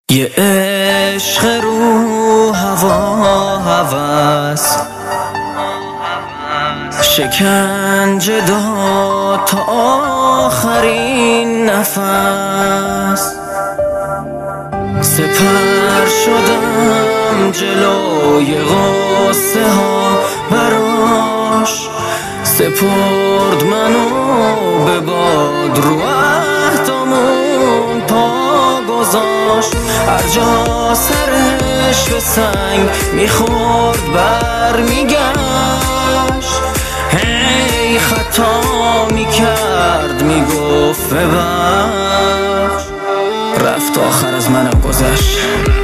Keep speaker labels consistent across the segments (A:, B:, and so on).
A: یه عشق رو هوا هوس شکنجه داد تا آخرین نفس، سپر شدم جلوی غصه ها براش، سپرد منو به باد رو عهدامون پا گذاشت. هر جا سرش به سنگ میخورد بر میگشت، هی خطا میکرد میگفت ببخش، رفت آخر از منم گذشت.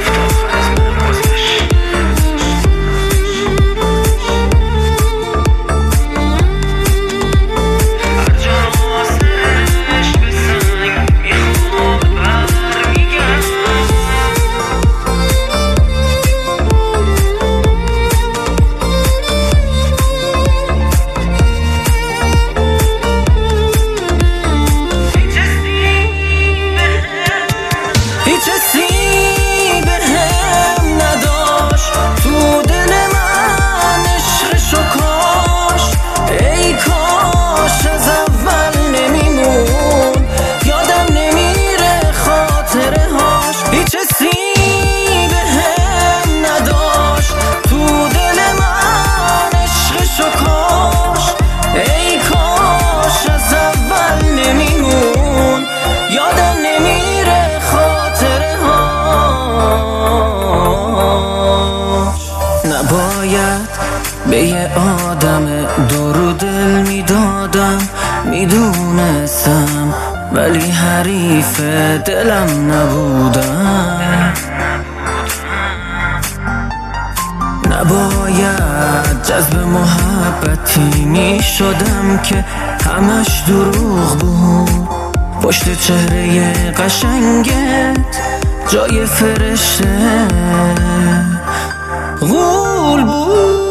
A: نباید به یه آدم دور دل میدادم، میدونستم ولی حریف دلم نبودم. نباید جذب محبتی میشدم که همش دروغ بود، پشت چهره قشنگت جای فرشته غول بود.